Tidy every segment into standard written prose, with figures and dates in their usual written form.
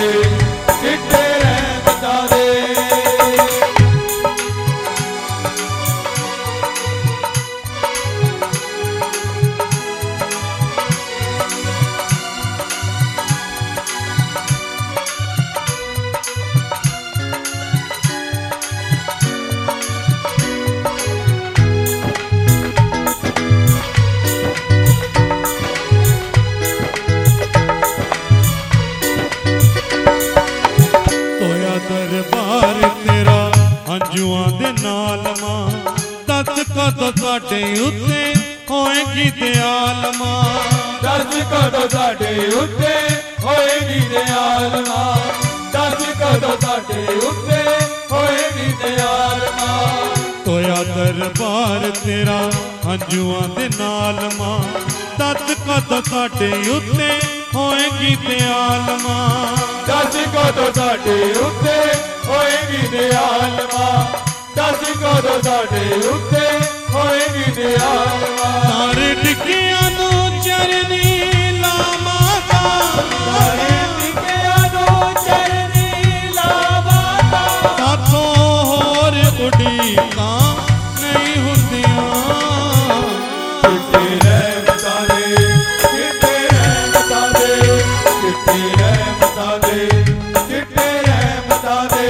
चिट्टे रहमतां दे। दरबार तेरा हंजुआं दे नाल मां दस कदों साडे उत्ते होएगी दयाल मां। दस कदों साडे उत्ते होएगी दयाल मां। दस कदों साडे उत्ते होएगी दयाल मां। तोया दरबार तेरा हंजुआं दे नाल मां दस कदों साडे उत्ते होएगी दयाल मां। दस कदों साडे उत्ते होएगी दयाल मां। दस कदों साडे उत्ते होएगी दयाल मां। सारे टिकियां नू चरनी लावांगा। सारे टिकियां नू चरनी लावांगा। साथों होर उड़ीकां नहीं हुंदियां। चिट्टे रहमतां दे, चिट्टे रहमतां दे, चिट्टे रहमतां दे, चिट्टे रहमतां दे।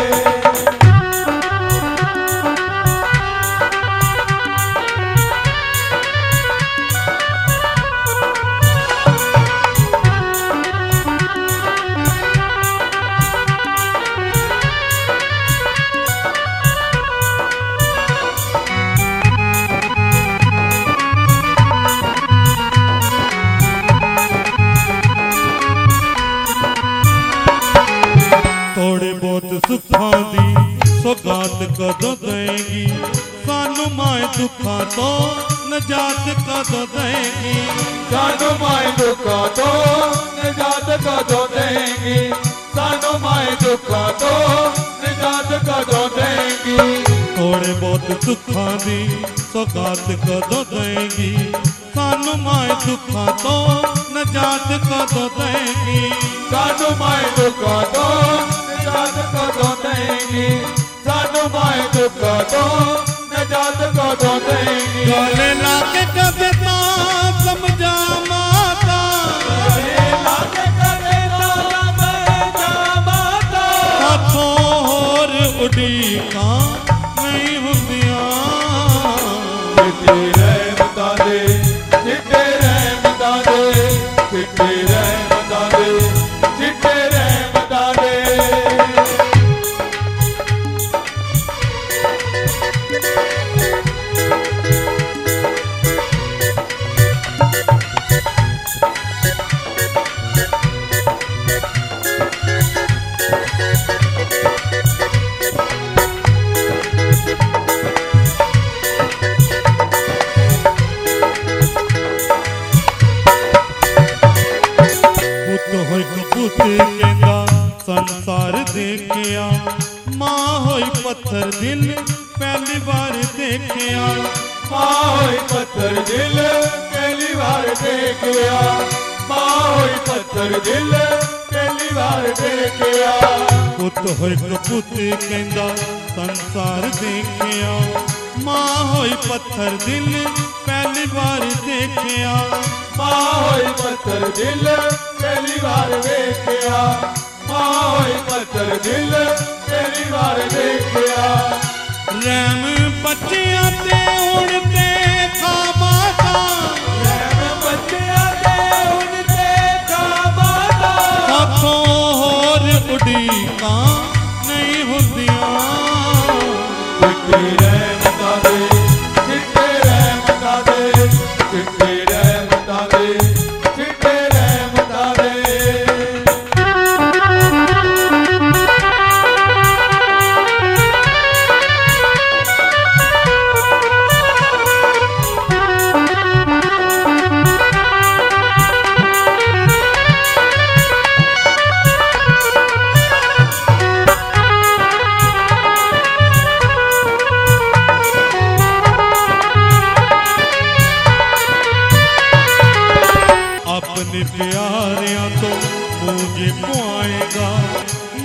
थोड़े बहुत सुखां दी सौगात कदों देगी सानू माए दुखां तो नजात कदों देगी। सानू माए दुखां तो निजात कदों देंगी। सानू माए दुखां तो निजात कदों देंगी। थोड़े बहुत सुखां दी सौगात कदों देगी सानू माए दुखां तो नजात कदों देगी। सानू माए दुखां तो निजात कदों देंगी। सानू माए दुखां तो निजात कदों देंगी। गले लाके कदे तां समझा माता। गले लाके कदे तां समझा माता। हाथों होर उड़ीकां नहीं हुंदियां। चिट्टे रहमतां दे, चिट्टे रहमतां दे, चिट्टे रहमतां दे, चिट्टे रहमतां दे। पुत कहंदा संसार देखिया मां होई पत्थर दिल पहली बार देखिया। मां होई पत्थर दिल पहली बार देखिया। मां होई पत्थर दिल पहली बार देखिया। पुत होई पुत कहंदा संसार देखिया मां होई पत्थर दिल पहली बार देखिया। मां होई पत्थर दिल पहली बार देखिया। मां होई पत्थर दिल पहली बार देखिया। रैम बच्चियां ते हुण ते खामाता। रैम बच्चियां ते हुण ते खामाता। साथों होर उड़ीकां नहीं हुंदियां। चिट्टे रहमतां दे, चिट्टे रहमतां दे, चिट्टे रहमतां दे, चिट्टे रहमतां दे।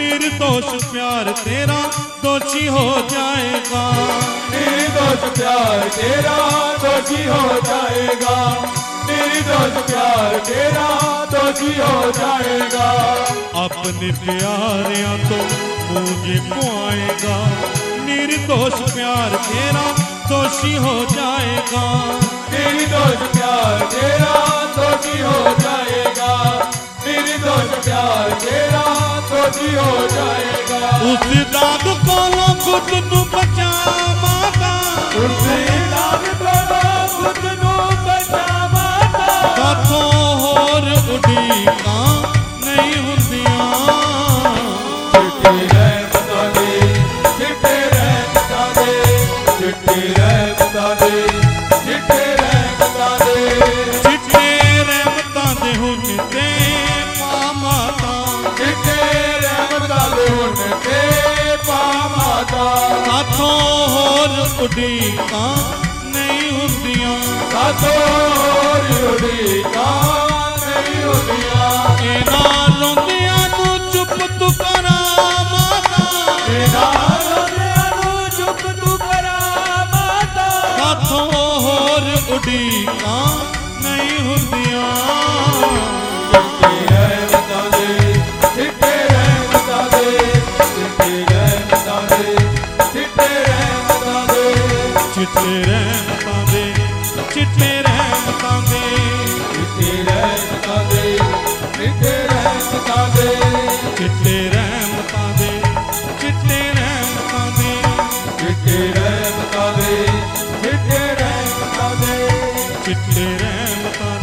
निर्दोष प्यार तेरा दोषी हो जाएगा। निर्दोष प्यार तेरा दोषी हो जाएगा। निर्दोष प्यार तेरा दोषी हो जाएगा। अपने प्यारियां तो मुझे पुआएगा। निर्दोष प्यार तेरा दोषी हो जाएगा। निर्दोष प्यार तेरा दोषी हो जाएगा। निर्दोष प्यार तेरा दोषी हो जाएगा। उस दाग को खुद नू बचावागा। उस दाग को खुद नू बचावागा। साथों होर उड़ीका नहीं हुंदियां। चिट्टी रहमता दे, चिट्टे रहमता दे, चिट्टी रहमता दे, चिट्टे रहमता दे, चिट्टे रहमतां दे हुन ते पामाता। चिट्टे रहमता दे हुन ते पामाता। साथों होर उड़ीका नहीं हुंदियां। साथों होर उड़ीका नहीं हुंदियां। इन्हां रोंदियां नू चुप तू करा माता। इन्हां रोंदियां नू चुप तू करा माता। साथों होर उड़ीका नहीं हुंदियां। चिट्टी रहमता दे, चिट्टे रहमता दे, चिट्टी रहमता दे, चिट्टे रहमता दे, चिट्टे रहमतां दे, चिट्टे रहमतां दे, चिट्टी रहमता दे, चिट्टे रहमता दे, चिट्टे रहमतां दे, चिट्टे रहमतां दे, चिट्टी रहमता दे, चिट्टे रहमता दे, चिट्टे रहमतां